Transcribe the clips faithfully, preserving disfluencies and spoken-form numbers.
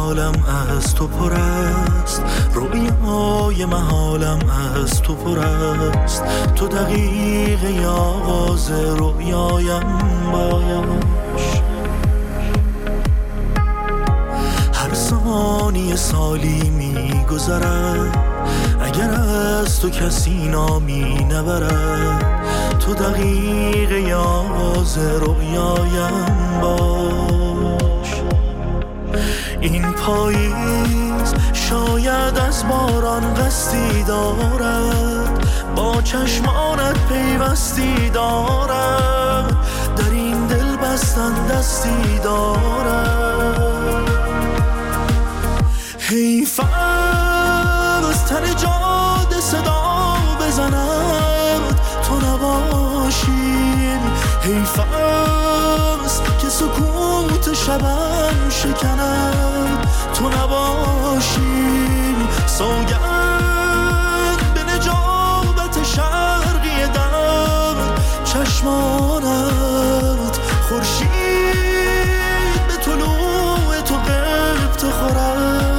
عالم از تو پر است، رویای محالم از تو پر است. تو دقیقه آغاز رویایم باش، هر ثانیه سالی می گذرد اگر از تو کسی نامی نبرد. تو دقیقه آغاز رویایم باش. این پاییز شاید از باران قصدی دارد، با چشمانت پیوستی دارد، در این دل بستن دستی دارد. حیف از تر جاده صدا بزند تو نباشی، حیف است که سکوت شبم شکند تو نباشی. سوگند به نجابت شرقی دم، چشمانت خورشید به طلوع تو غبطه خورد.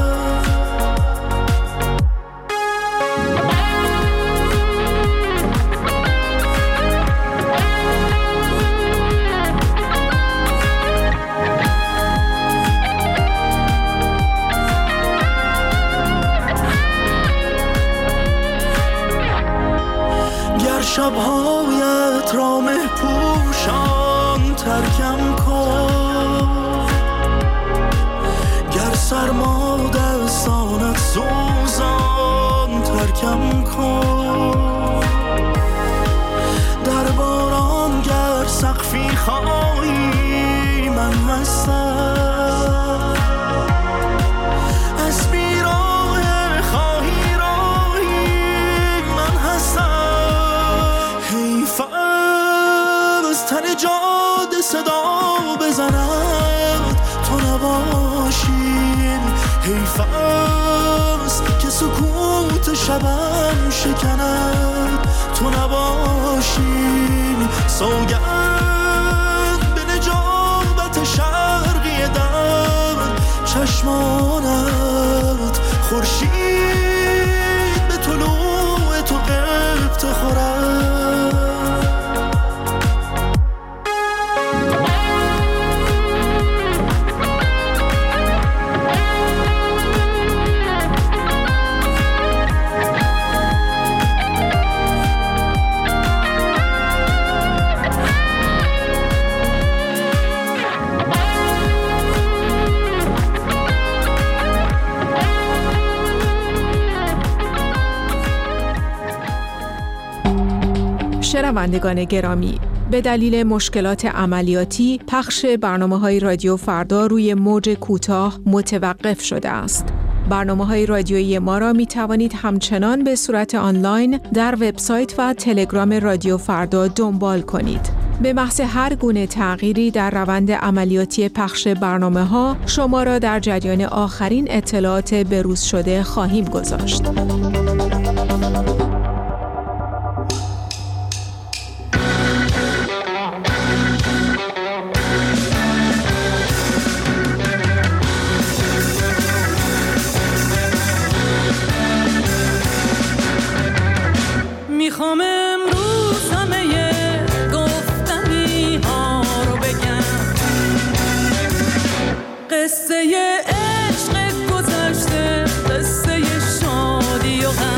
شبهایت را مه پوشان ترکم کن، گر سرما دستانت سوزان ترکم کن. در باران گر سقفی خواهی من هستم، از بیراه خواهی راهی من هستم. از تن جاده صدا بزند تو نباشی، حیف است که سکوت شبم شکند تو نباشی. سوگند به نجابت شرقی دم، چشمانت خورشید به طلوع تو غبطه خورد. شنوندگان گرامی، به دلیل مشکلات عملیاتی پخش برنامه‌های رادیو فردا روی موج کوتاه متوقف شده است. برنامه‌های رادیویی ما را می توانید همچنان به صورت آنلاین در وبسایت و تلگرام رادیو فردا دنبال کنید. به محض هر گونه تغییری در روند عملیاتی پخش برنامه‌ها شما را در جریان آخرین اطلاعات بروز شده خواهیم گذاشت. میخوام امروز همه گفتنی ها رو بگم، قصه عشق گذشته، قصه شادی و غم.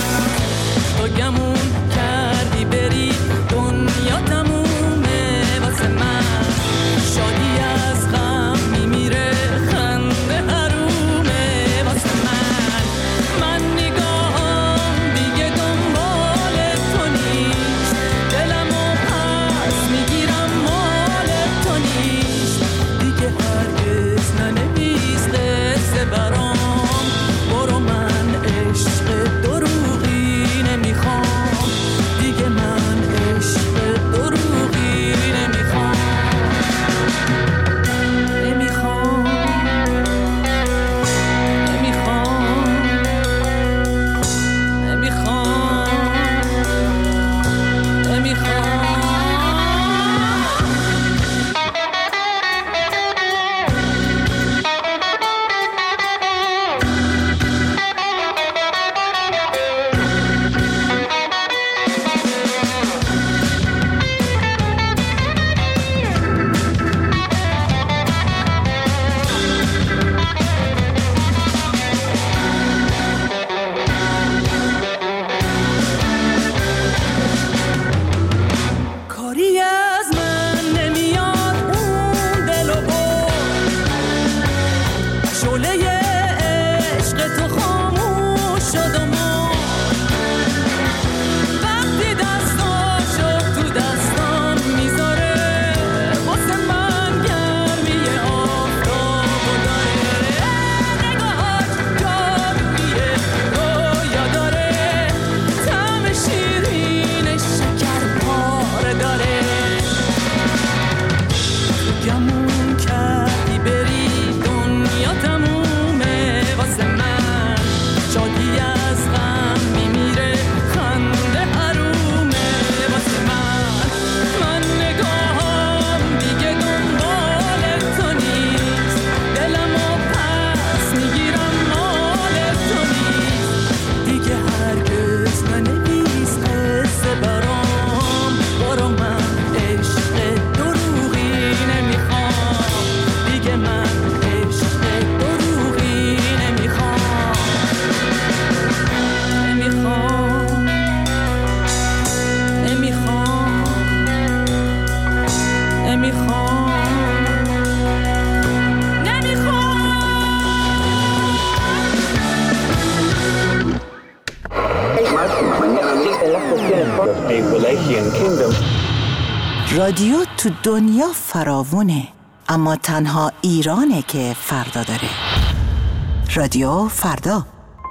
رادیو تو دنیا فراوونه، اما تنها ایرانه که فردا داره. رادیو فردا.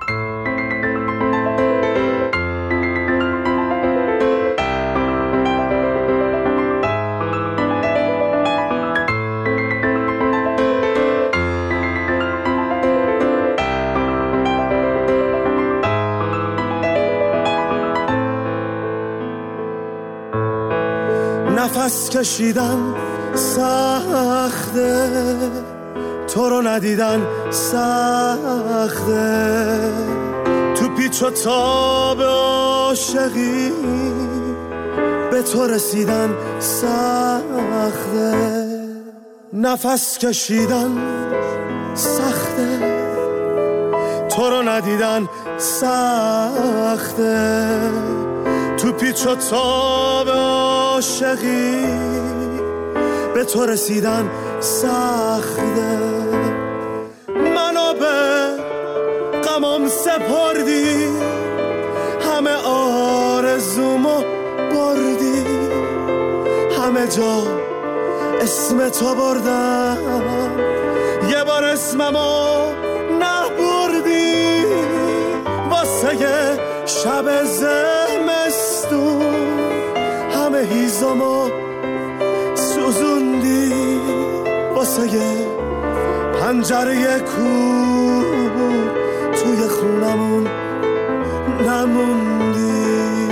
نفس کشیدن سخته، تو رو ندیدن سخته، تو پیچ و تاب عاشقی به تو رسیدن سخته. نفس کشیدن سخته، تو رو ندیدن سخته، تو پیچ و تاب عاشقی به تو رسیدن سخته. منو به غمم سپردی، همه آرزومو بردی، همه جا اسم تو بردم، یه بار اسممو نبردی. واسه یه شب زمستون همه هیزمو سوزوندی، واسه یه پنجره کور توی خونمون نموندی.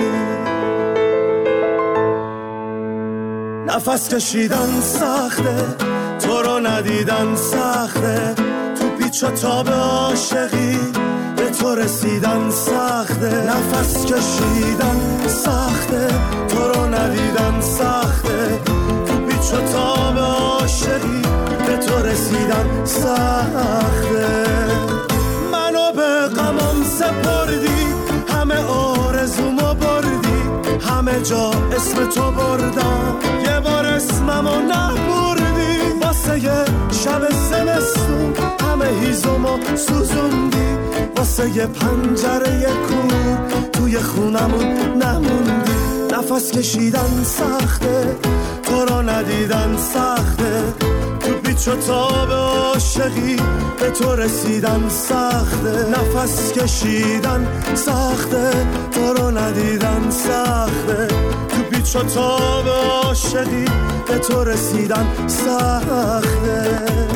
نفس کشیدن سخته، تو رو ندیدن سخته، تو پیچ و تاب عاشقی به تو رسیدن سخته. نفس کشیدن سخته، تو رو ندیدن سخته، تو پیچ و تاب عاشقی به تو رسیدن سخته. منو به غمم سپردی، همه آرزومو بردی، همه جا اسم تو بردم، یه بار اسممو نبردی. واسه یه شب زمستون همه هیزمو سوزوندی، واسه یه پنجره کور توی خونمون نموندی. نفس کشیدن سخته، تو رو ندیدن سخته، تو پیچ و تاب عاشقی به تو رسیدن سخته. نفس کشیدن سخته، تو رو ندیدن سخته، تو پیچ و تاب عاشقی به تو رسیدن سخته.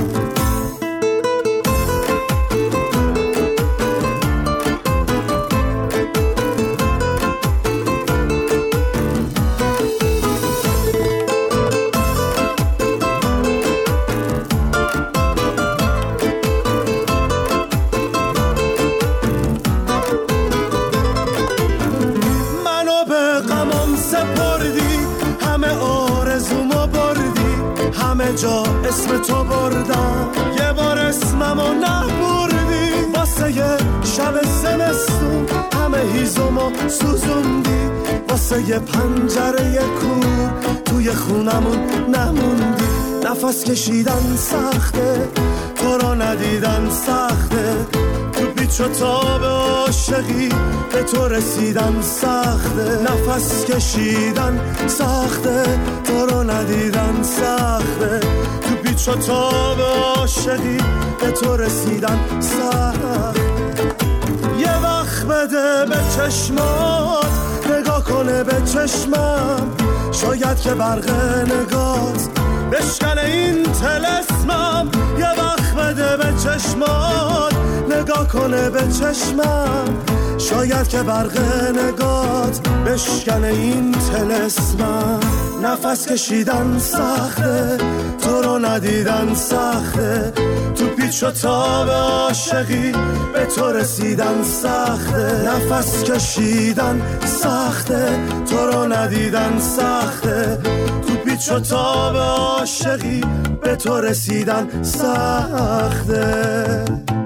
جا اسم تو بردم، یه بار اسممو نبردی. واسه یه شب زمستون همه هیزمو سوزوندی، واسه یه پنجره کور توی خونمون نموندی. نفس کشیدن سخته، تو رو ندیدن سخته، تو پیچ و تاب عاشقی به تو رسیدن سخته. نفس کشیدن سخته، تو رو ندیدن سخته، تو پیچ و تاب عاشقی به تو رسیدن سخته. یه وقت بده به چشمات، نگاه کنه به چشمم، شاید که برق نگات بشکنه این طلسمم. یه وقت بده به چشمات، نگاه کنه به چشمم، شاید که برق نگات بشکنه این طلسمم. نفس کشیدن سخته، تو رو ندیدن سخته، تو پیچ و تاب عاشقی به تو رسیدن سخته. نفس کشیدن سخته، تو رو ندیدن سخته، تو پیچ و تاب عاشقی به تو رسیدن سخته.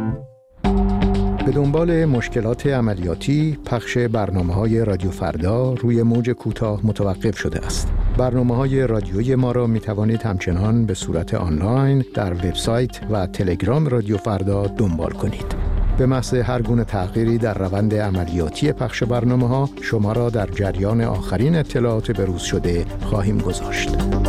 به دنبال مشکلات عملیاتی، پخش برنامه‌های رادیو فردا روی موج کوتاه متوقف شده است. برنامه‌های رادیویی ما را می‌توانید همچنان به صورت آنلاین در وبسایت و تلگرام رادیو فردا دنبال کنید. به محض هر گونه تغییری در روند عملیاتی پخش برنامه‌ها شما را در جریان آخرین اطلاعات بروز شده خواهیم گذاشت.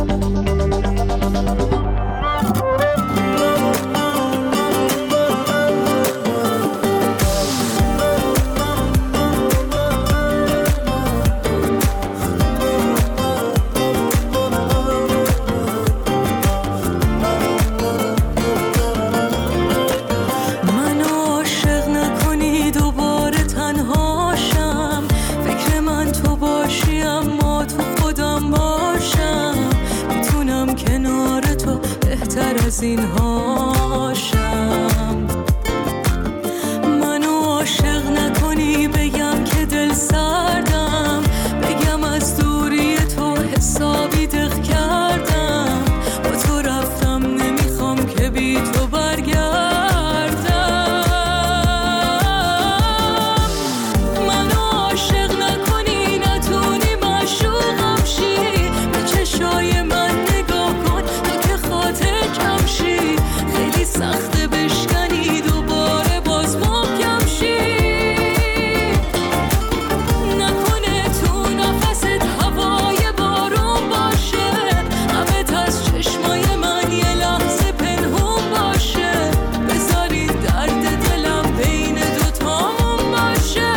این هاشم منو عاشق نکنی بگم که دل سردم بگم از دوری تو حسابی دق کردم با تو رفتم نمیخوام که بی تو برگردم منو عاشق نکنی نتونی معشوقم شی به چشای من نگاه کن تو که خاطر خیلی سخته بشکنی دوباره باز محکم شی نکنه تو نفست هوای بارون باشه غمت از چشمای من یه لحظه پنهون باشه بذاری درد دلم بین دوتامون باشه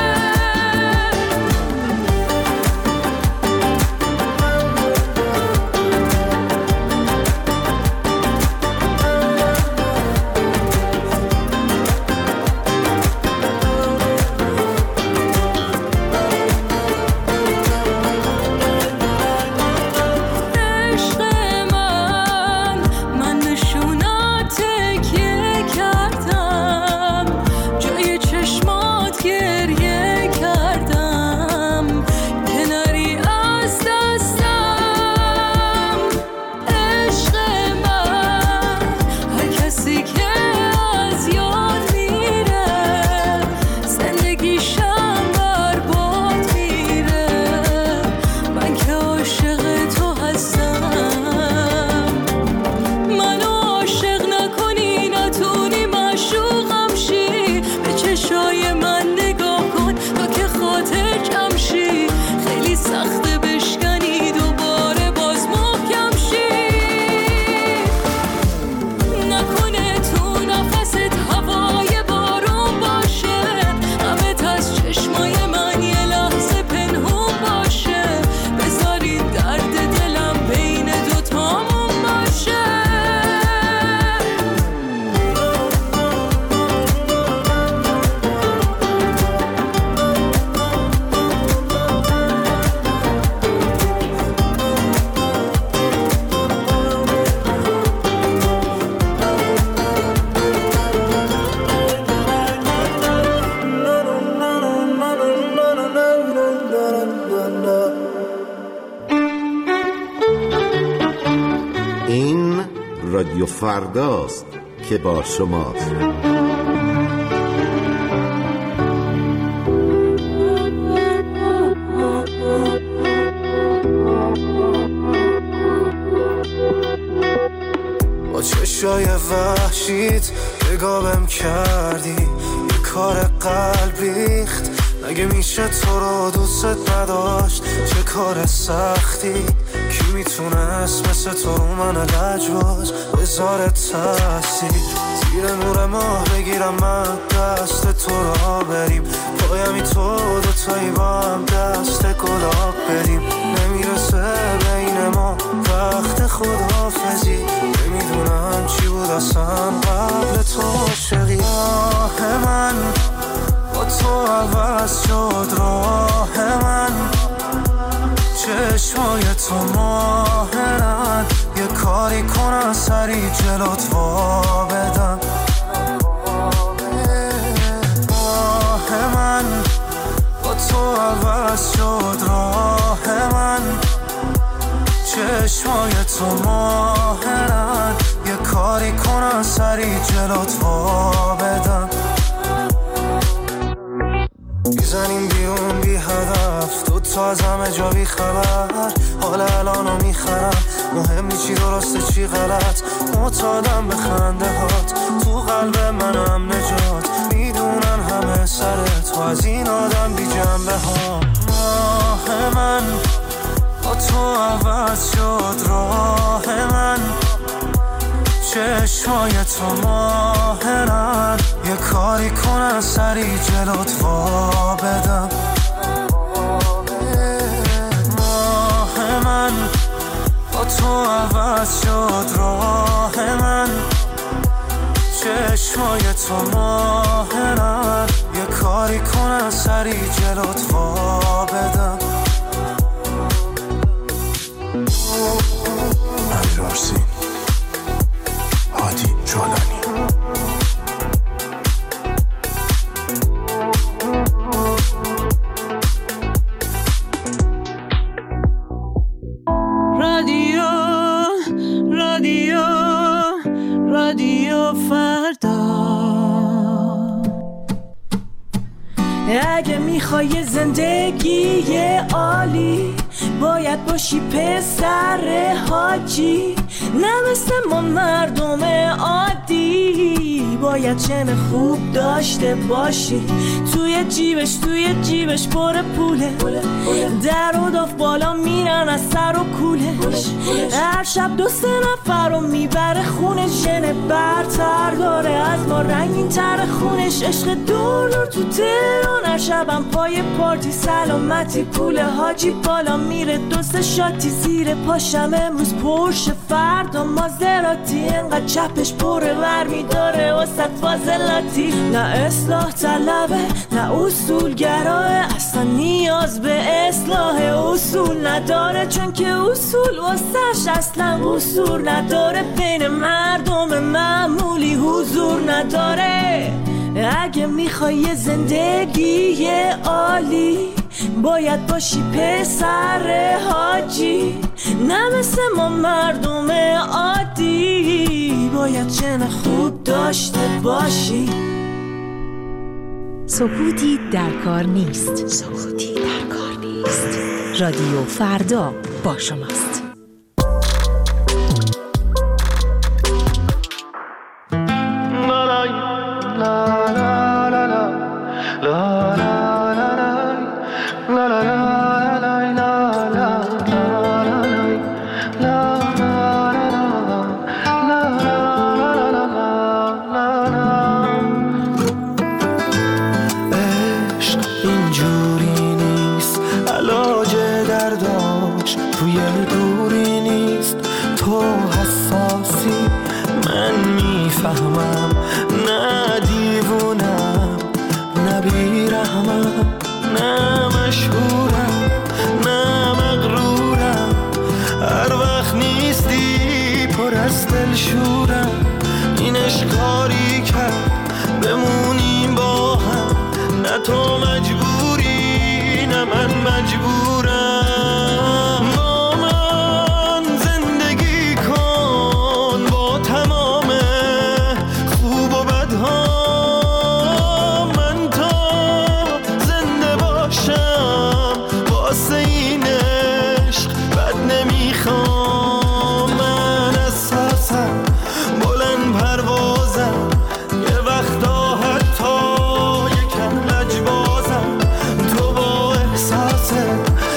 رادیو فرداست که با شماست. با چشای وحشیت نگاهم کردی یه کار قلب ریخت مگه میشه تو رو دوست نداشت چه کار سختی کی میتونست مثل تو رو من لجباز بذاره تاثیر زیر نور ماه بگیرم من دست تو را بریم پایمی تو دوتایی با هم دست گلاب بریم نمیرسه بین ما وقت خداحافظی نمیدونم چی بود اصلا قبل تو عاشقی آه من با تو عوض شد راه من چشمای تو ماهرن یه کاری کنن سری جلوت وا بدن آه من با تو عوض شد راه من چشمای تو ماهرن یه کاری کنن سری جلوت وا بدن میزنیم بیرون بی هدف تو تا از همه جا بی خبر حال الانو میخرم مهم نی چی درسته چی غلط معتادم به خنده هات تو قلب منم نجات میدونم میکنه سر تو از این آدم بی جنبه ها. ماه من با تو عوض شد راه من، چشمای تو ماهرن، یه کاری کنن سری جلوت وا بدم. ماه من با تو عوض شد راه من، چشمای تو ماهرن، یه کاری کنن سری جلوت وا بدم. امیرارسین هادی جولانی. رادیو رادیو رادیو فردا. اگه میخوای زندگی عالی باید باشی پسر حاجی، نه مثل ما مردم عادی. باید چن خوب داشته باشی، توی جیبش توی جیبش پر پوله، در و داف بالا میرن از سر و کولش. هر شب دو سه نفر رو میبره خونش، ژن برتر داره از ما رنگین تر خونش. عشق دور دور تو تهران، هر شبم پای پارتی سلامتی پول حاجی بالا میره. دو سه شاتی زیر پاشم، امروز پرش فردا مازراتی، انقدر چپش پره ورمی داره وسط فاضلاتی. نه اصلاح طلبه نه اصولگراه، اصلا نیاز به اصلاح اصول نداره، چون که اصول واسش اصلا قصور نداره. بین مردم معمولی حضور نداره. اگه میخوای زندگی عالی باید باشی پسر حاجی، نه مثل ما مردم عادی. باید چن خوب داشته باشی. سکوتی در کار نیست. سکوتی در کار نیست. رادیو فردا با شماست. تو مجبوری نه من مجبورم. با من زندگی کن با تمام خوب و بدها، من تا زنده باشم واسه این عشق بد نمیخوام. من اساسم بلند پروازم، یه وقتا حتی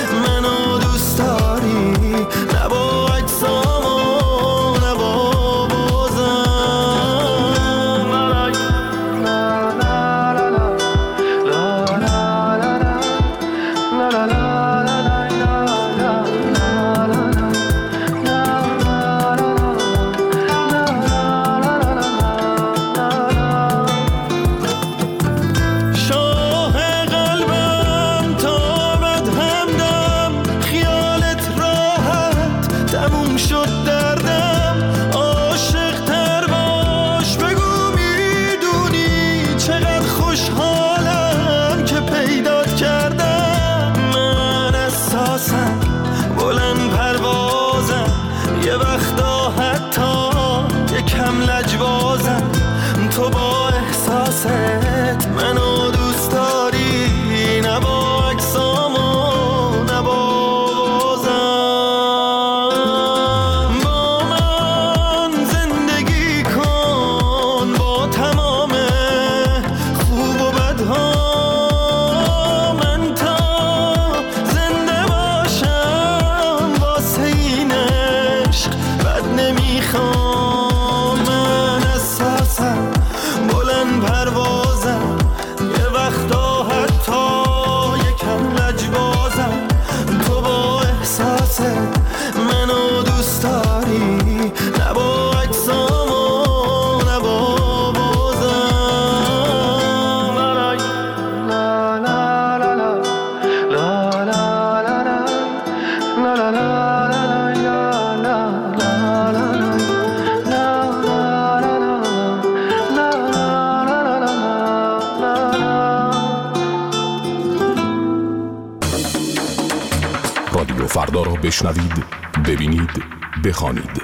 رادیو فردا را بشنوید، ببینید، بخوانید.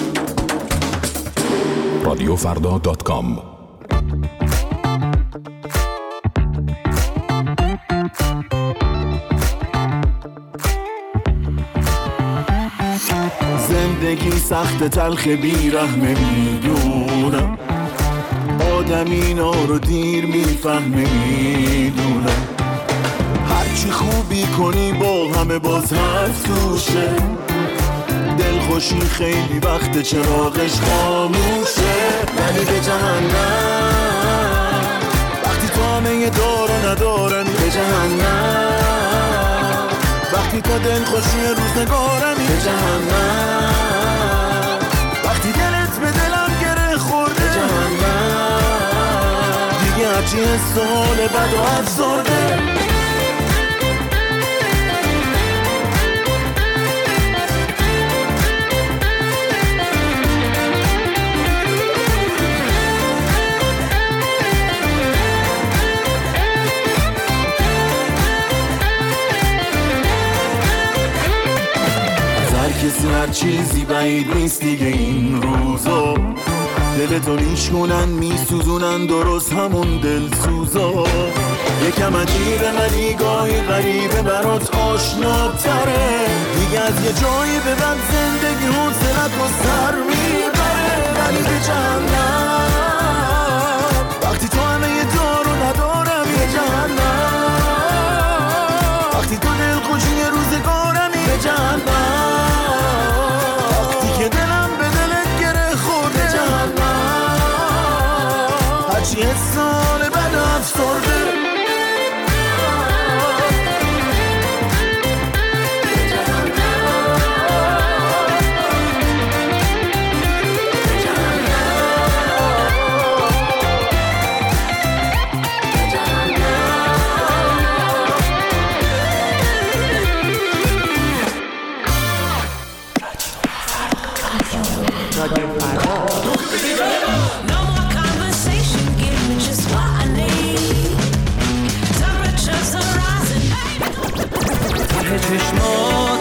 رادیو فردا دات کام. زندگی سخت تلخ بیرحمه میدونم، آدم اینا رو دیر میفهمه میدونم. هرچی خوبی کنی با همه باز حرف توشه، دلخوشی خیلی وقت چراغش خاموشه. ولی به جهنم وقتی تو همه دارو ندارمی، به جهنم وقتی تو دلخوشی روزگارمی، به جهنم وقتی دلت به دلم گره خورده، به جهنم دیگه هرچی حسال بد و افسرده. کسی هر چیزی بعید نیست دیگه این روزا، دلتو نیش کنن میسوزونن درست همون دلسوزا. یکم عجیبه ولی گاهی غریبه برات آشناتره، دیگه از یه جایی به بعد زندگی حوصلت رو سر میبره. ولی به جهنم وقتی تو همه یه دارو ندارم، به جهنم وقتی تو دلخوشی روزگارمی، به جهنم که دلم به دلت گره خورده، جهنم هرچی سال بد افسرده. چشمات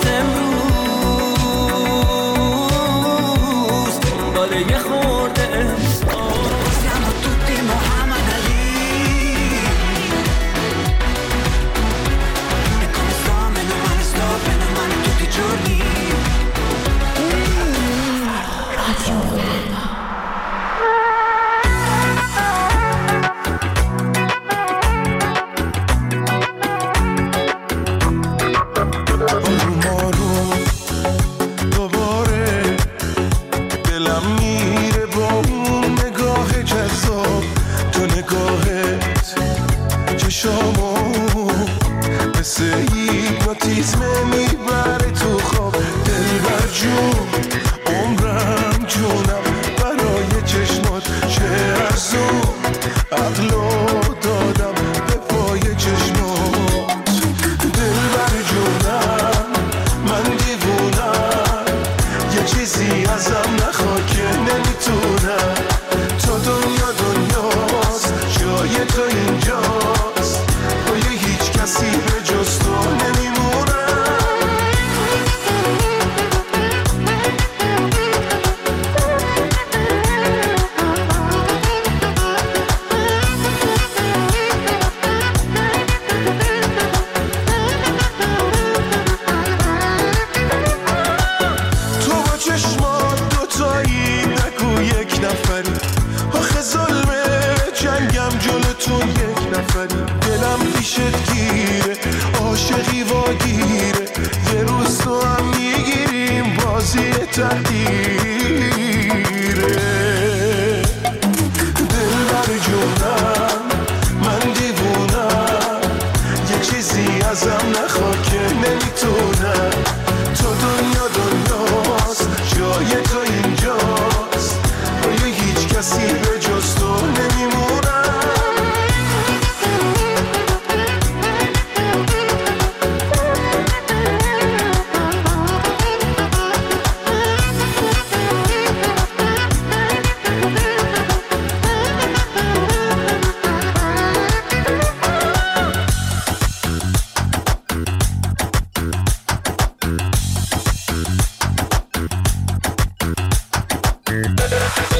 امروز دنبال یه خورده احساس، siamo tutti Muhammad Ali e come sto meno male sto bene male tutti i giorni.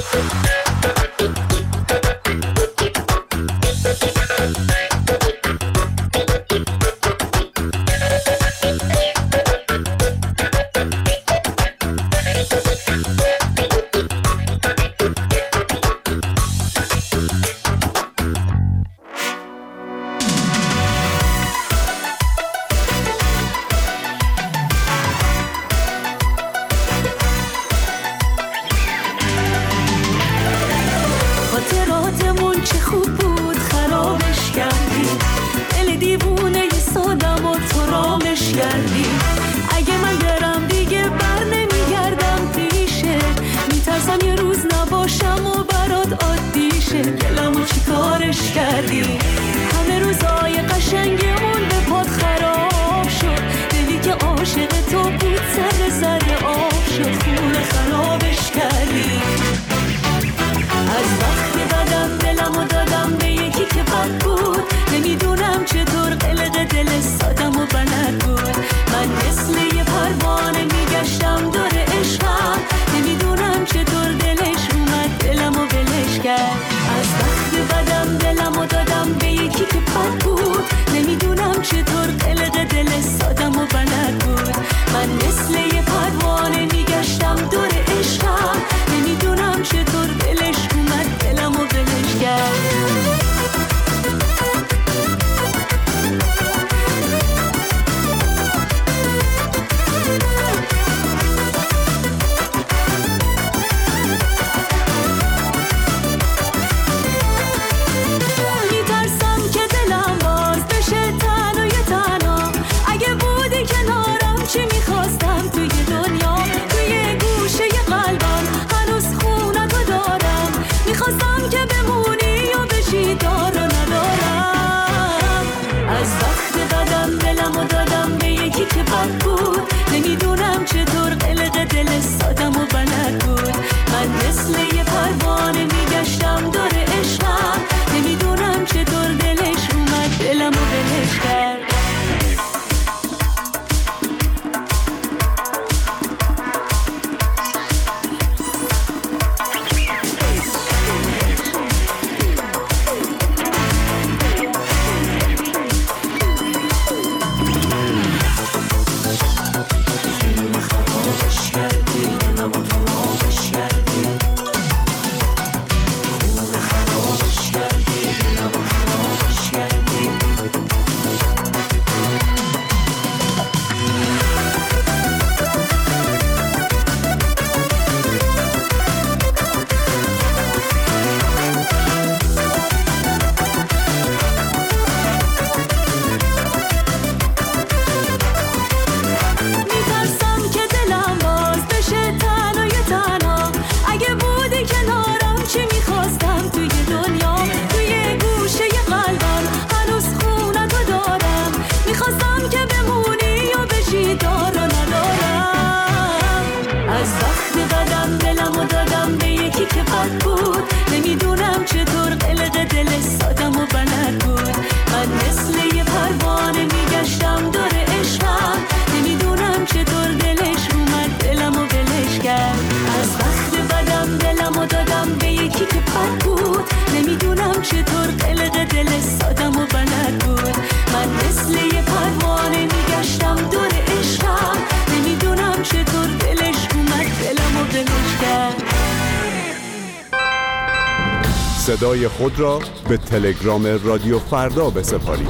صدای خود را به تلگرام رادیو فردا بسپارید.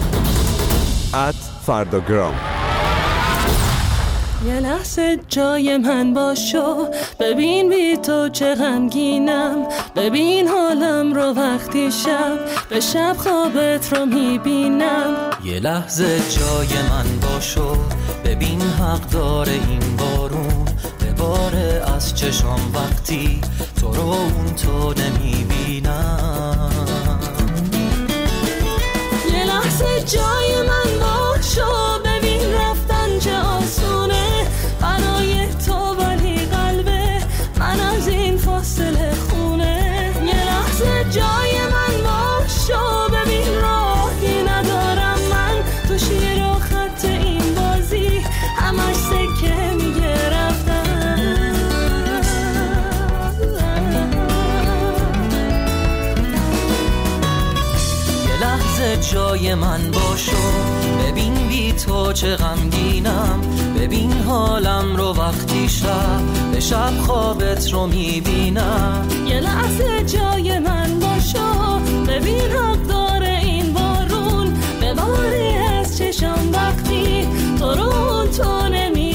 ات فرداگرام. یه لحظه جای من باشو، ببین بی تو چه غمگینم، ببین حالم رو وقتی شب به شب خوابت رو میبینم. یه لحظه جای من باشو، ببین حق داره این بارون بباره از چشام وقتی تو رو اون تو نمیبینم. یه لحظه جای من باشو، ببین رفتن چه آسونه برای تو، ولی قلبه من از این فاصله خونه. یه لحظه جای من باشو، ببین راهی ندارم من تو شیر و خط این بازی، همش سکه میگه رفتن. چه غمگینم، ببین حالم رو وقتی شب به شب خوابت رو میبینم. یه لحظه جای من باشو، ببین حق داره این بارون بباری از چشم وقتی تو رو تو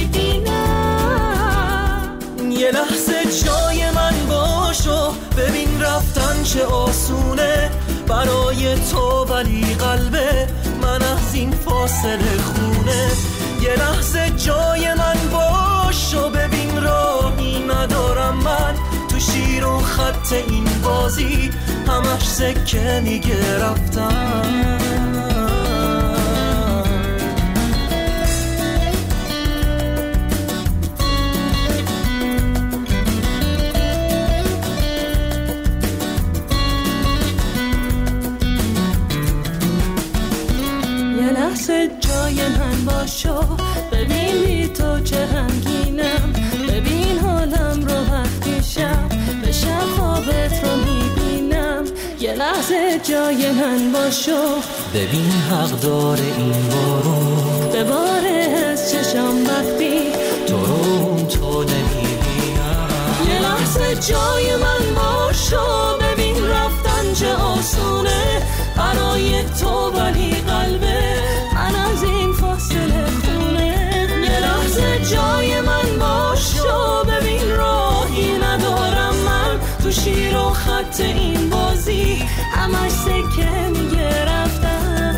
نمیبینم. یه لحظه جای من باشو، ببین رفتن چه آسونه برای تو، ولی قلبه من از این فاصله خونه. یه لحظه جای من باشو، ببین راهی ندارم من تو شیر و خط این بازی، همش سکه میگه رفتم. جای من باشو، ببین بی تو چه غمگینم، ببین حالم رو وقتی شب به شب خوابت رو میبینم. یه لحظه جای من باشو، ببین حق داره این بارون بباره از چشم وقتی تو رو تو نمیبینم. یه لحظه جای من باشو، ببین رفتن چه آسونه برای تو، ولی قلبه من از این فاصله خونه. یه لحظه جای من باشو، ببین راهی ندارم من تو شیر و خط این بازی، همش سکه میگه رفتم.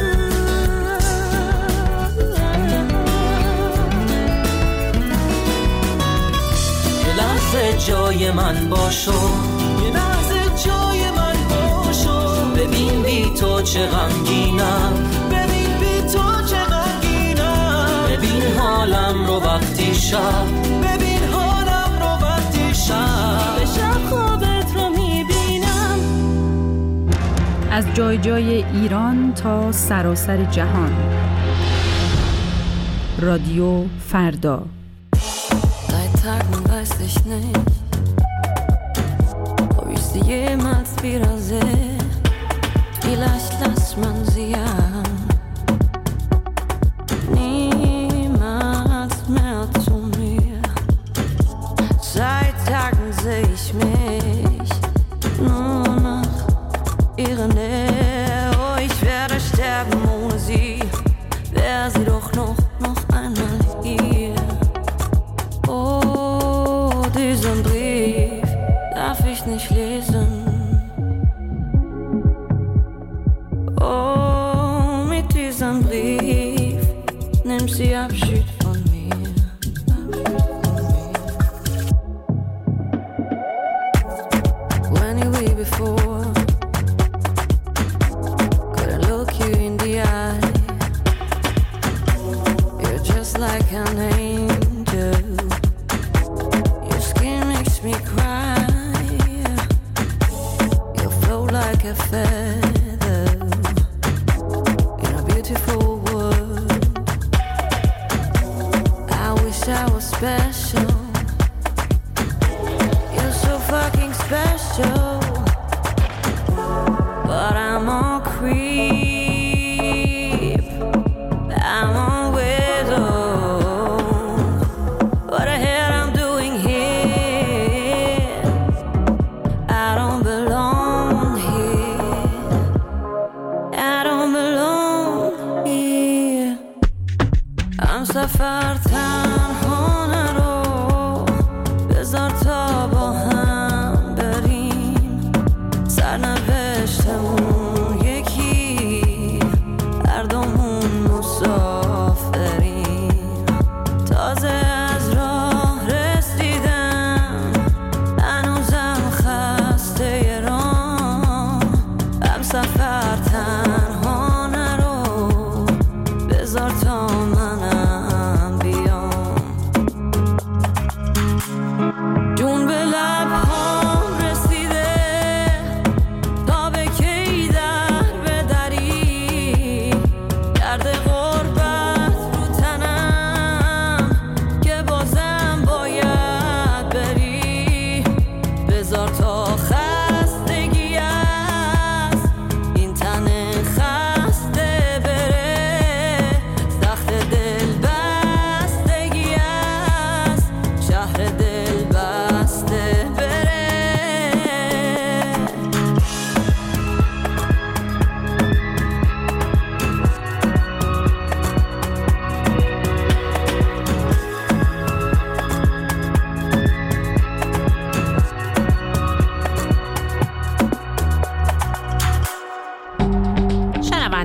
یه لحظه جای من باشو، یه لحظه جای من باشو، ببین بی تو چه غمگینم، ببین بی تو چه غمگینم. ببین حالم رو وقتی شب، ببین حالم رو وقتی شب به شب خوابت رو میبینم. از جای جای ایران تا سراسر جهان، رادیو فردا. Seit Tagen weiß ich nicht, ob ich sie jemals wiedersehe. Vielleicht lässt man sie ja niemals mehr zu mir. Seit Tagen seh ich mich nur nach ihrer Nähe. Oh, ich werde sterben ohne sie, wär sie doch noch, noch einmal hier. Oh, diesen Brief darf ich nicht lesen. Oh, mit diesem Brief nimmt sie Abschied von mir. When you were before, couldn't look you in the eye. You're just like an angel. Your skin makes me cry. You flow like a feather in a beautiful world. I wish I was special. You're so fucking special. But I'm all creep, I'm all widow. What the hell I'm doing here? I don't belong here. I don't belong here. I'm سفر تنها نرو، بذار تا با هم بریم. سرنوشتمون یکی، هر دومون مسافریم. تازه از راه رسیدم، هنوزم خسته راه. هم سفر تنها نرو، بذار تا منم بیام. جون به لب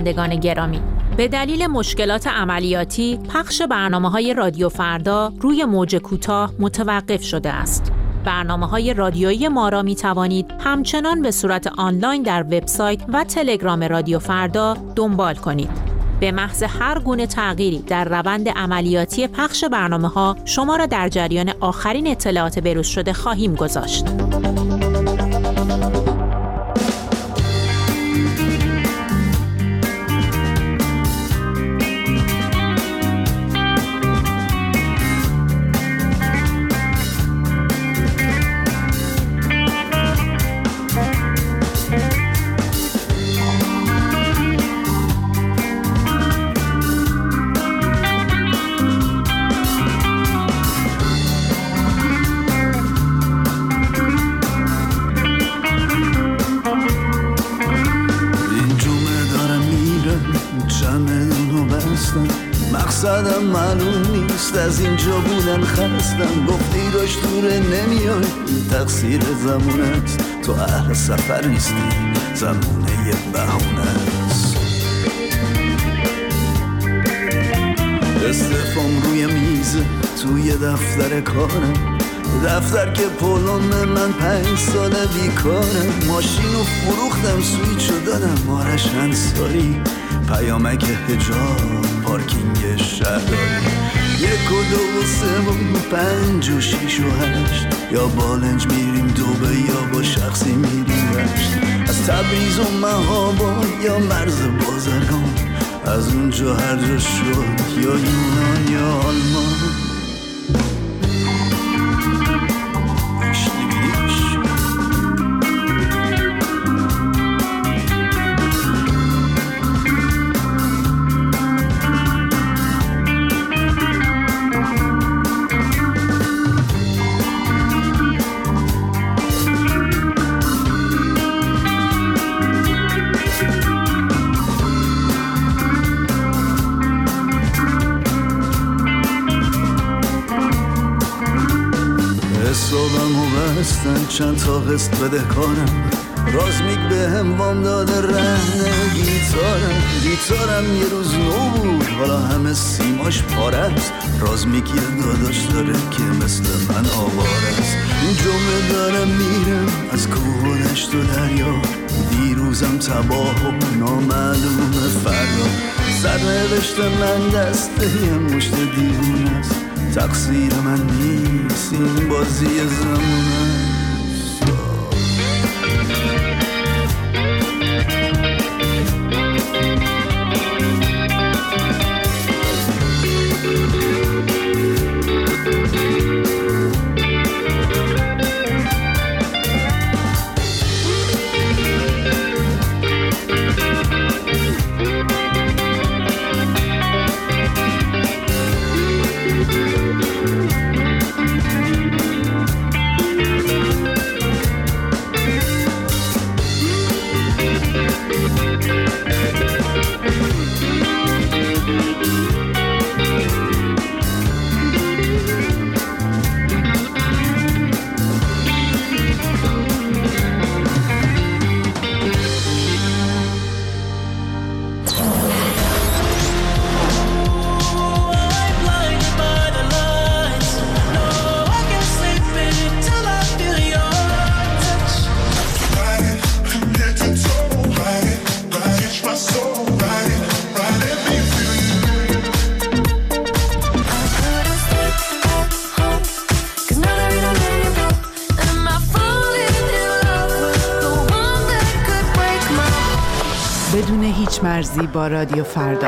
شنوندگان گرامی، به دلیل مشکلات عملیاتی پخش برنامه‌های رادیو فردا روی موج کوتاه متوقف شده است. برنامه‌های رادیویی ما را می‌توانید همچنان به صورت آنلاین در وبسایت و تلگرام رادیو فردا دنبال کنید. به محض هر گونه تغییری در روند عملیاتی پخش برنامه‌ها شما را در جریان آخرین اطلاعات بروز شده خواهیم گذاشت. مقصدم معلوم نیست، از اینجا بودن خستم. گفتی داشت دوره نمیای، تقصیر زمونت. تو اهل سفر نیستی، زمونه یه بهونه است. استفام روی میز توی دفتر کارم، دفتر که پولم من پنج ساله بیکارم. ماشینو فروختم، سویچو دادم آرش انصاری، پیامک حجاب پارکینگ شهرداری. یک و دو و سه و پنج و شیش و هشت، یا بالنج میریم دوبه یا با شخصی میریم رشت. از تبریز و مهاباد یا مرز بازرگان، از اونجا هر جا شد، یا یونان یا آلمان. حسابم و بستن، چند تا قسط بده کارم. رازمیک به هم وام داده رهن گیتارم. گیتارم یه روز نو بود، حالا همه سیماش پاره است. رازمیک یه داداش داره که مثل من آواره است. این جمعه دارم میرم از کوه و دشت و دریا، دیروزم تباه و نامعلوم فردا. سرنوشت من دسته یه مشت دیوونه است، تقصیر من نیست، این بازی زمونه. بدون هیچ مرزی با رادیو فردا.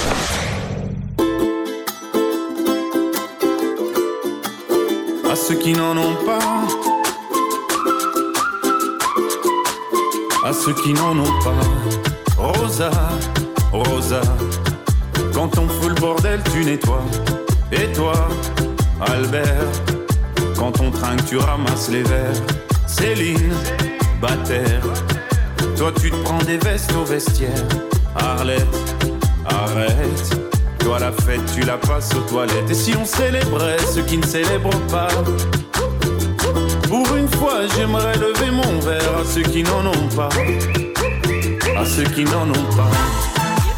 À ceux qui n'en ont pas, à ceux qui n'en ont pas, Rosa, Rosa, quand on fout le bordel tu nettoies. Et toi, Albert, quand on trinque tu ramasses les verres. Céline, Bataire, toi tu te prends des vestes au vestiaire. Arlette, arrête, toi la fête tu la passes aux toilettes. Et si on célébrait ceux qui ne célèbrent pas, pour une fois j'aimerais lever mon verre à ceux qui n'en ont pas, à ceux qui n'en ont pas.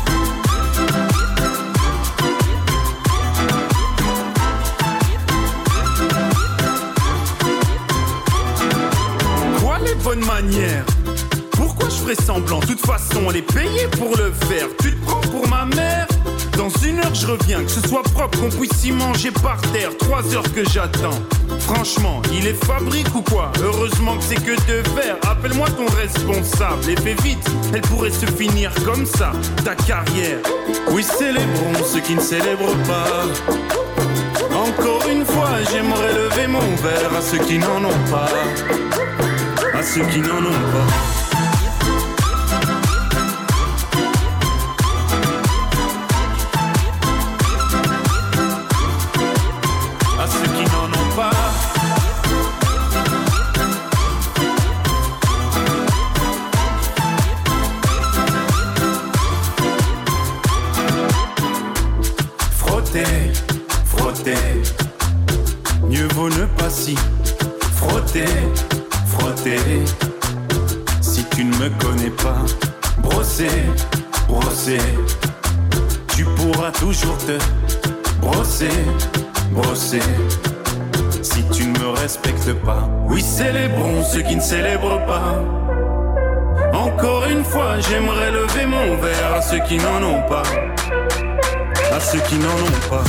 manière. Pourquoi je ferais semblant? De toute façon, elle est payée pour le faire. Tu te prends pour ma mère? Dans une heure, je reviens, que ce soit propre, qu'on puisse y manger par terre. Trois heures que j'attends. Franchement, il est fabrique ou quoi? Heureusement que c'est que de verre. Appelle-moi ton responsable et fais vite. Elle pourrait se finir comme ça, ta carrière. Oui, célébrons ceux qui ne célèbrent pas. Encore une fois, j'aimerais lever mon verre à ceux qui n'en ont pas. À ceux qui n'en ont pas. Mieux vaut ne pas s'y frotter, frotter. Si tu ne me connais pas, brosser, brosser. Tu pourras toujours te brosser, brosser. Si tu ne me respectes pas, oui, célébrons ceux qui ne célèbrent pas. Encore une fois, j'aimerais lever mon verre à ceux qui n'en ont pas. À ceux qui n'en ont pas.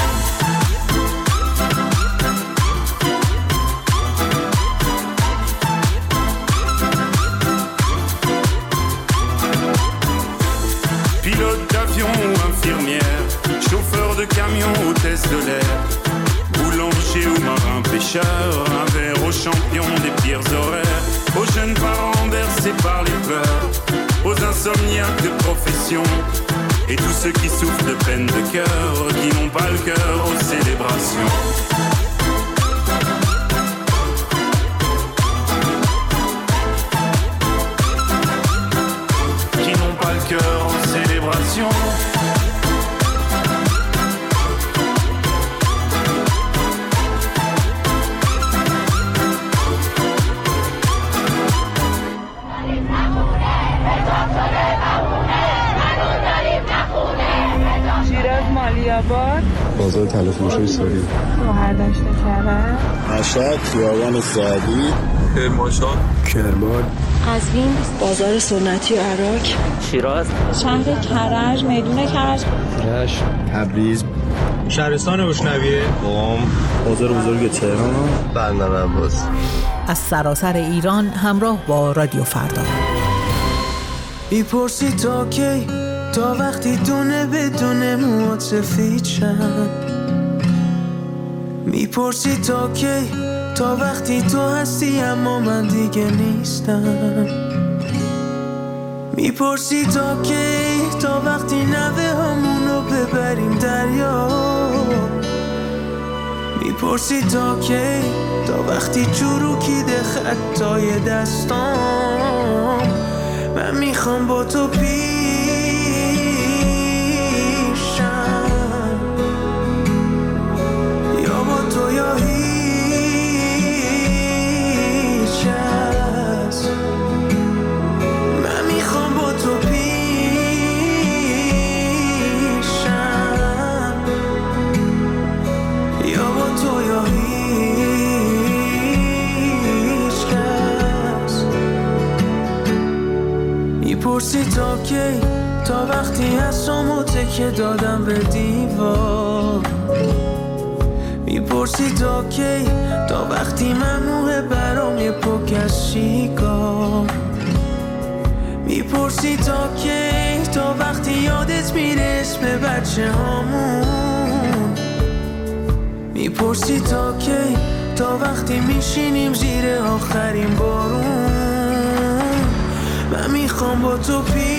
Pilote d'avion ou infirmière, chauffeur de camion, hôtesse de l'air, boulanger ou marin pêcheur, un verre aux champions des pires horaires, aux jeunes parents bercés par les pleurs, aux insomniaques de profession, et tous ceux qui souffrent de peine de cœur, qui n'ont pas le cœur aux célébrations. Qui n'ont pas le cœur aux célébrations. بازار طلا فروشی ساری شوهر داشته کرد مشهد خیابان سعدی کرمانشاه کرمان قزوین بازار سنتی و عراق شیراز شهر کرج میدون کرج رشت تبریز شهرستان روشنویه قم بازار بزرگ تهران بندر عباس. از سراسر ایران همراه با رادیو فردا. میپرسی تا کی، تا وقتی دونه بدون موات سفید شم. میپرسی تا کی، تا وقتی تو هستی اما من دیگه نیستم. میپرسی تا کی، تا وقتی نوه همونو ببریم دریا. میپرسی تا کی، تا وقتی چروکیده خطای دستام. من میخوام با تو پیشم، یا با تو یا هیچ کس. من میخوام با تو پیشم، یا با تو یا هیچ کس. میپرسی تا کی، تا وقتی هستم تکه دادم به دیوار. میپرسی تا کی، تا وقتی ممنوعه برام یه پک از شیکار. میپرسی تا کی، تا وقتی یادت میره اسم بچه هامون. میپرسی تا کی، تا وقتی میشینیم زیر آخرین بارون. من میخوام با تو پی